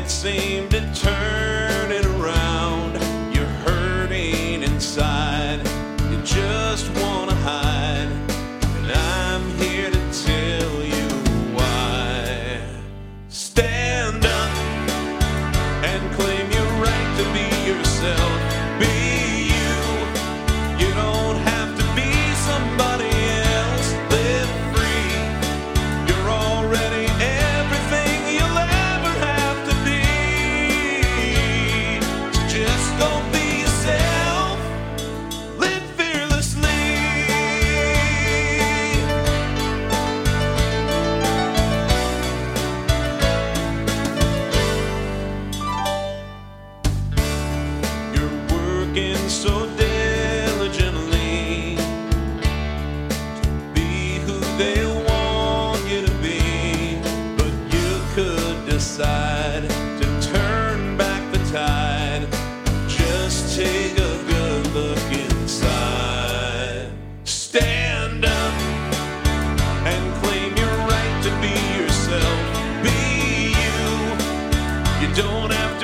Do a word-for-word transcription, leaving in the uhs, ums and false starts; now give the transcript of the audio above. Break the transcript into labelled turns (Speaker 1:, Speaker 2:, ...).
Speaker 1: seem to turn it around. You're hurting inside, you just wanna hide, and I'm here to tell you why. Stand up and claim your right to be yourself. Be you. You don't have to be somebody else. Live free. You're already everything you'll ever have to be. So just go be yourself. Live fearlessly. You're working so diligently to be who they want you to be, but you could decide to turn back the tide. Just take a good look inside. Stand up and claim your right to be yourself. Be you. You don't have